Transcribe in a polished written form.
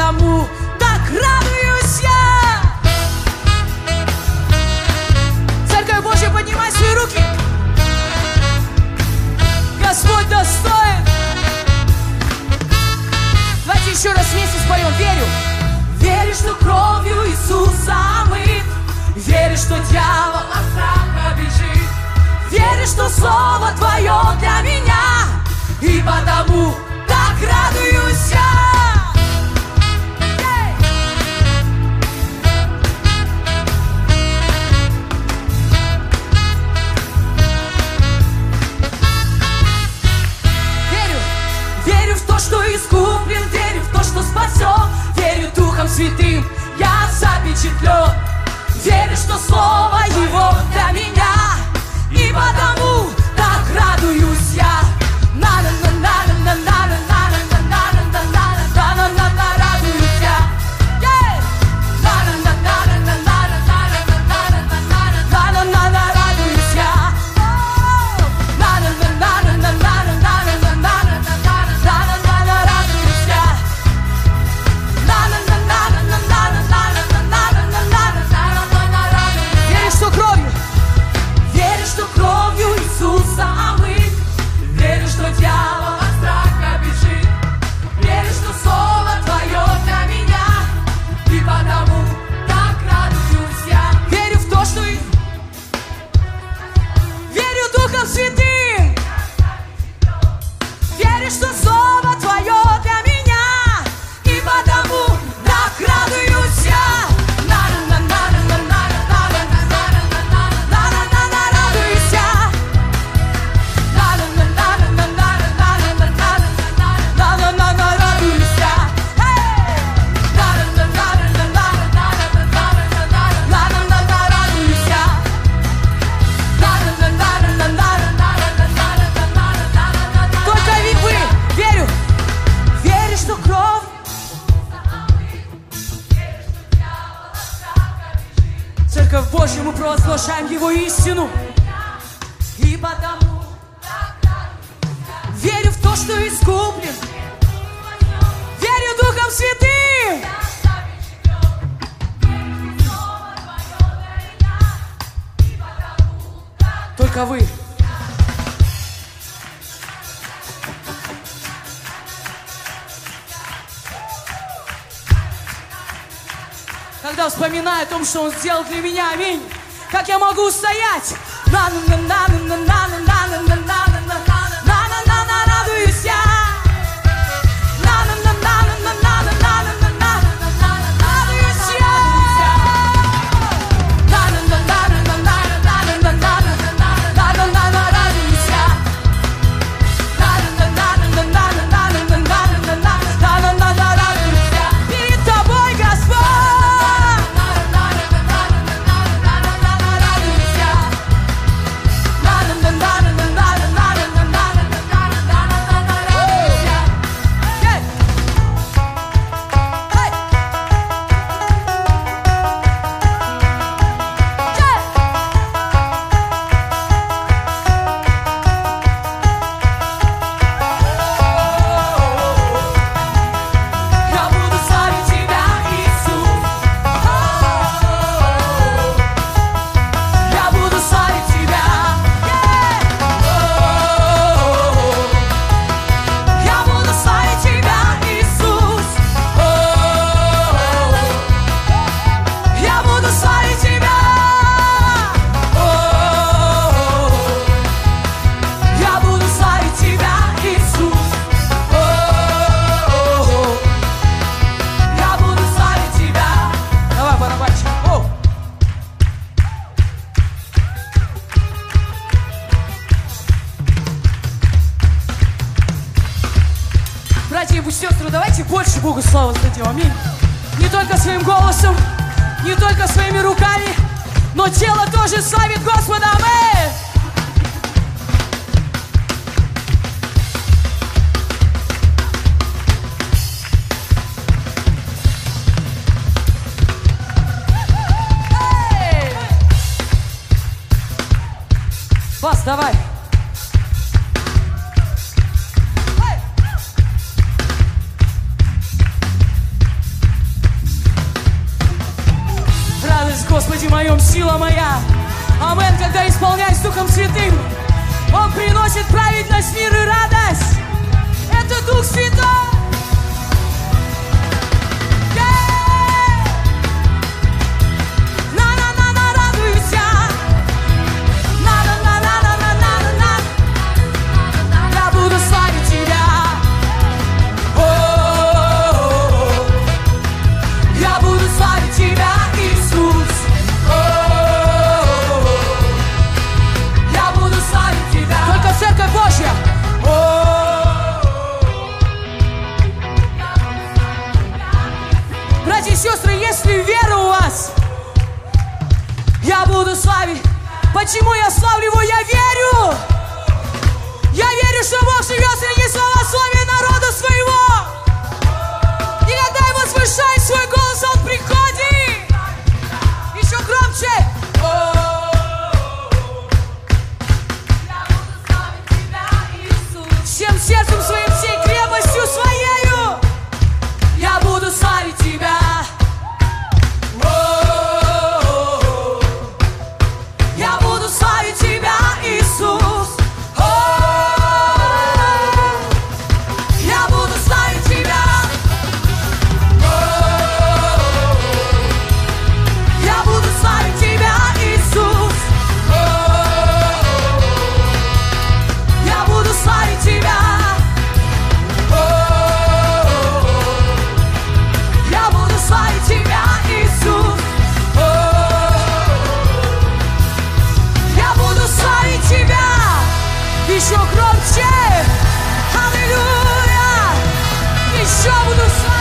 потому так радуюсь я. Церковь Божья, поднимай свои руки. Господь достоин. Давайте еще раз вместе споем. Верю. Верю, что кровью Иисуса омыт. Верю, что дьявол от страха бежит. Верю, что слово Твое для меня, и потому так радуюсь я. Верю в то, что искуплен, верю в то, что спасен, верю Духом Святым, я запечатлен. Верю, что Слово Его для меня, и потому так радуюсь я. Радуюсь я. Радуюсь я. Верю, что кровью Иисуса омыт. Верю, что дьявол от страха бежит. Верю, что Слово Твое для меня, и потому так радуюсь я. Верю в то, что верю Духом Святым. Верю, что Слово Твое для меня, и потому так радуюсь я. Церковь Божья, мы провозглашаем Его истину, и потому верю в то, что искуплен, верю Духом Святым. Только вы. Когда вспоминаю о том, что Он сделал для меня, аминь, как я могу устоять? Радуюсь я. Сестры, давайте больше Богу славу дадим, аминь. Не только своим голосом, не только своими руками, но тело тоже славит Господа, аминь. Бас, давай. Господи моем, сила моя. Амен. Когда исполняюсь Духом Святым, Он приносит праведность, мир и радость. Это Дух Святой. Братья и сестры, если вера у вас, я буду славить. Почему я славлю Его? Я верю! Я верю, что Бог живет среди славословия народа своего. И когда я возвышаю свой голос, Он приходит. Еще громче. Я буду славить Тебя, Иисус. Всем сердцем своим, всей крепостью своею. Я буду славить Тебя. Я буду славить Тебя, Иисус. Я буду славить Тебя. Я буду славить Тебя, Иисус. Я буду славить Тебя. Я буду славить Тебя, Иисус. Я буду славить Тебя. Еще громче. Аллилуйя. Еще буду славить.